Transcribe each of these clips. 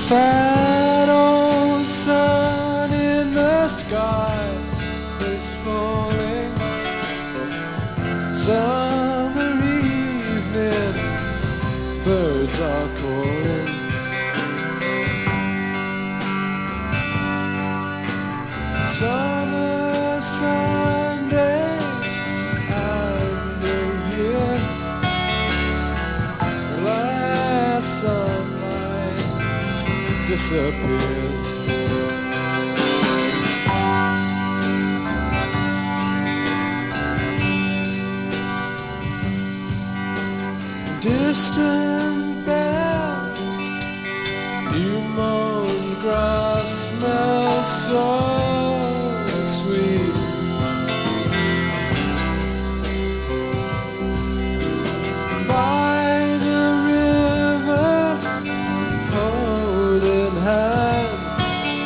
fat old sun in the sky is falling. Summer evening, birds are calling. Summer Sunday, and New Year, last sunlight disappears. Distant bell, new mown grass smells so sweet. By the river, holding hands,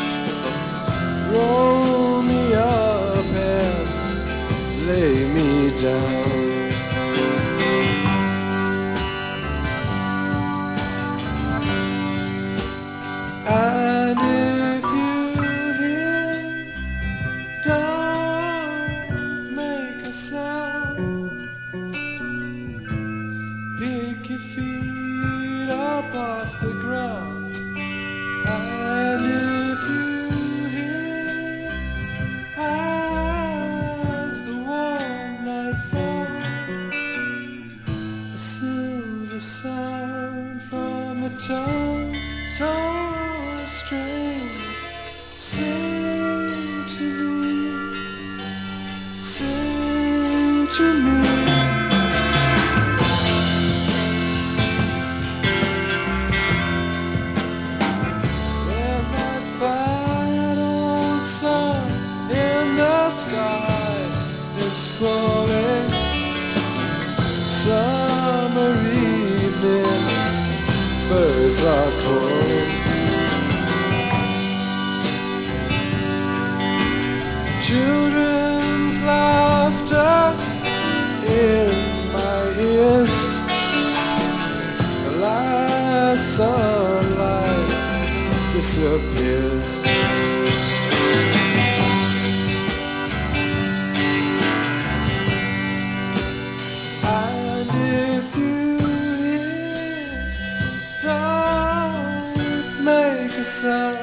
roll me up and lay me down. And if you hear, don't make a sound. Pick your feet up off the ground. And if you hear, as the warm night falls, a silver sound from a tongue so strange, sing to me, sing to me. When that fat old sun in the sky is falling, summer evening, birds are calling. Children's laughter in my ears, the last sunlight disappears. And if you hear, don't make a sound.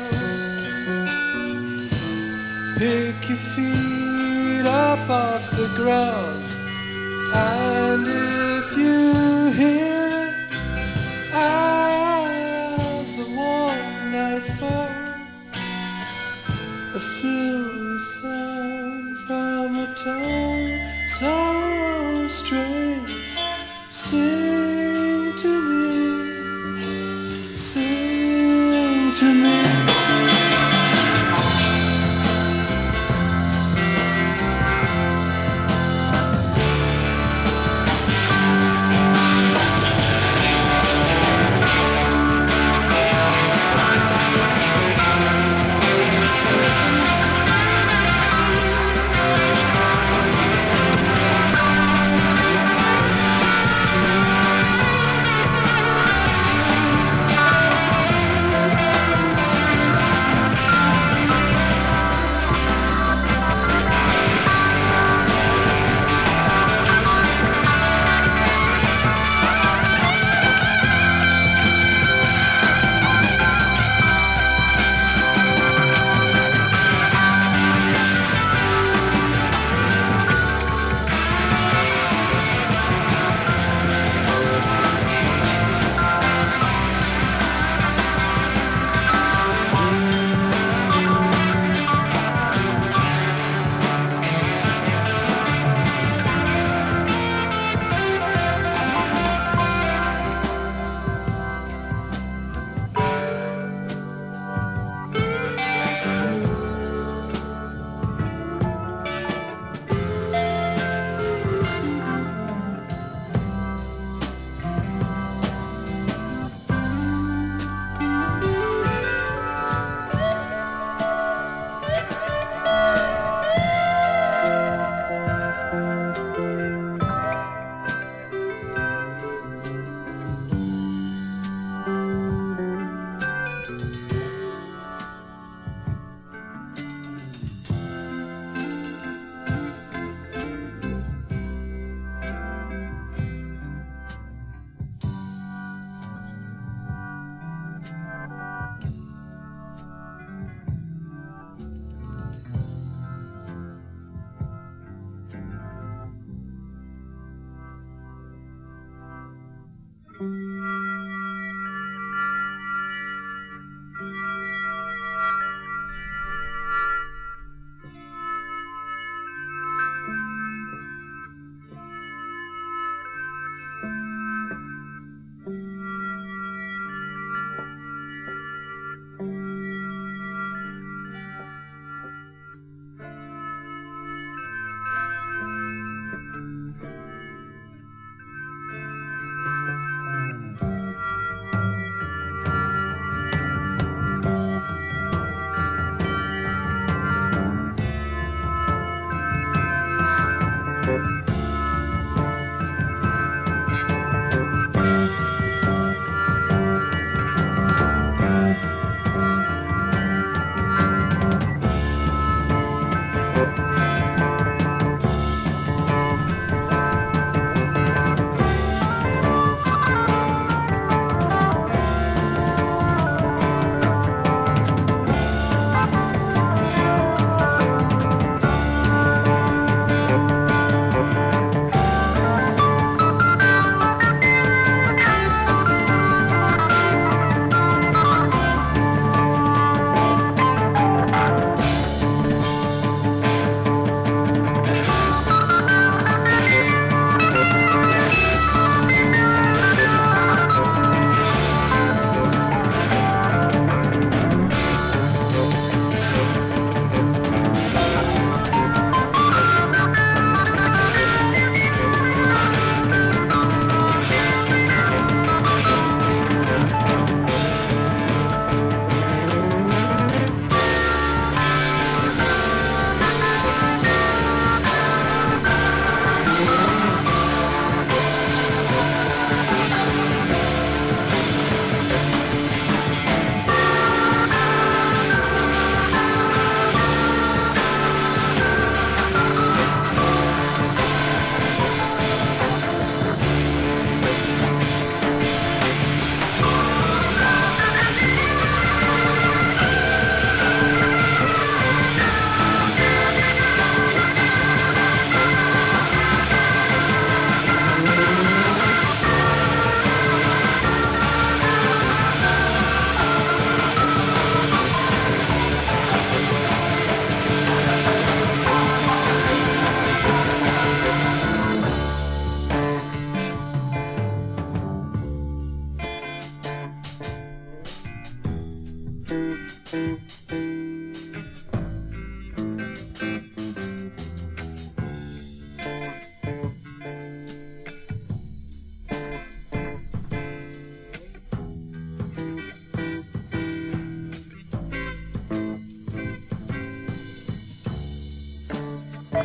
Pick your feet up off the ground. And if you hear, as the warm night falls, a silver sound from a tongue so strange, sing to me, sing to me.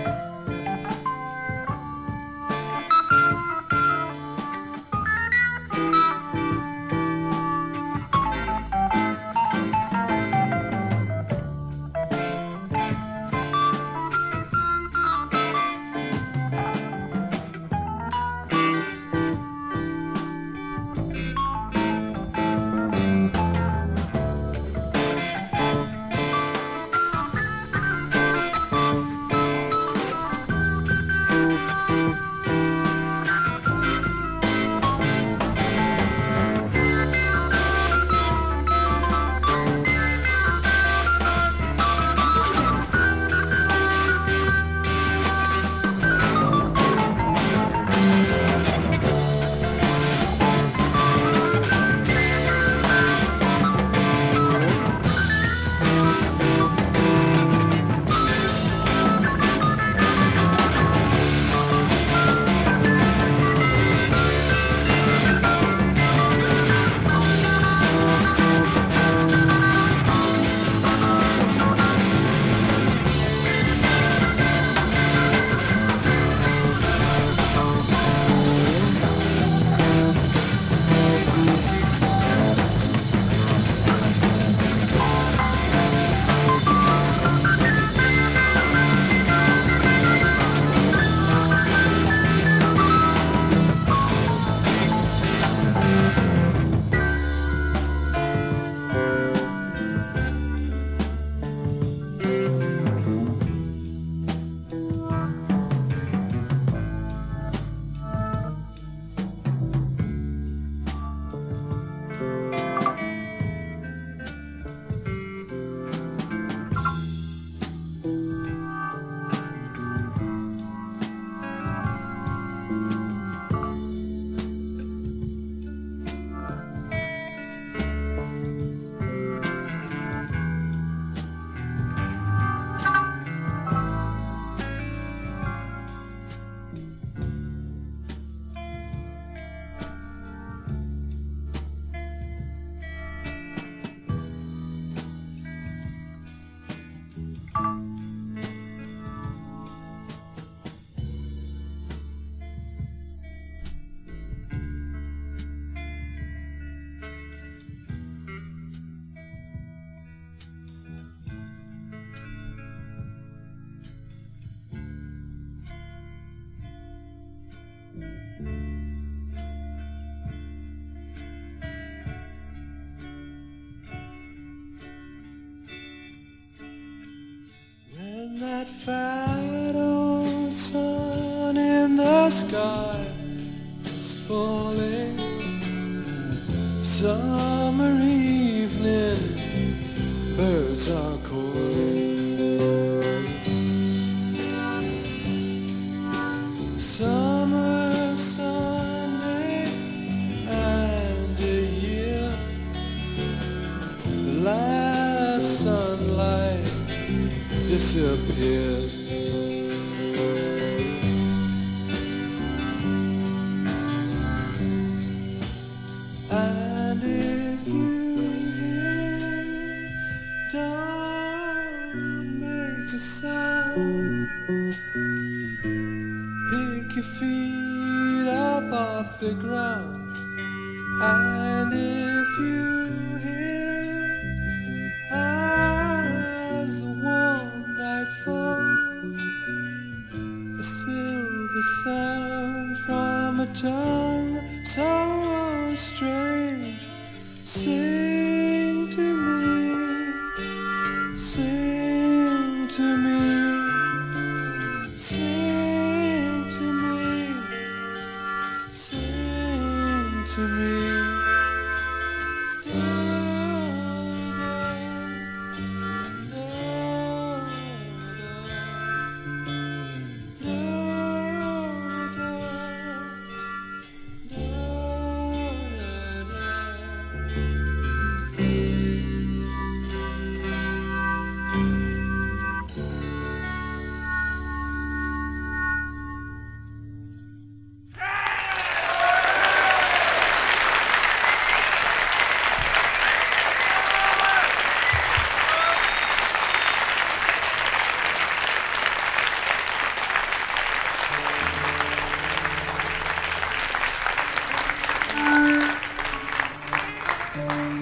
That fat old sun in the sky is falling. Summer evening, birds are calling. Summer Sunday and a year, the last sunlight disappears. And if you hear, don't make a sound. Pick your feet up off the ground. And if you hear, as the warm night falls, a silver sound from a tongue so strange, sing to me, sing to me, sing to me, sing to me.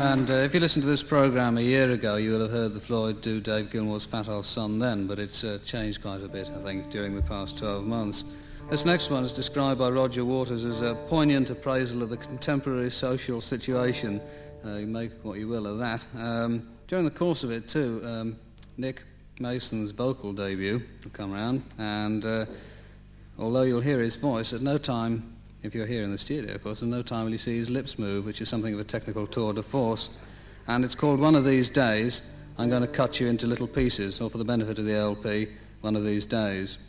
And if you listened to this programme a year ago, you will have heard the Floyd do Dave Gilmour's Fat Old Son then, but it's changed quite a bit, I think, during the past 12 months. This next one is described by Roger Waters as a poignant appraisal of the contemporary social situation. You make what you will of that. During the course of it, too, Nick Mason's vocal debut will come round, and although you'll hear his voice, at no time, if you're here in the studio, of course, at no time will you see his lips move, which is something of a technical tour de force. And it's called One of These Days. I'm going to cut you into little pieces, or for the benefit of the LP, One of These Days.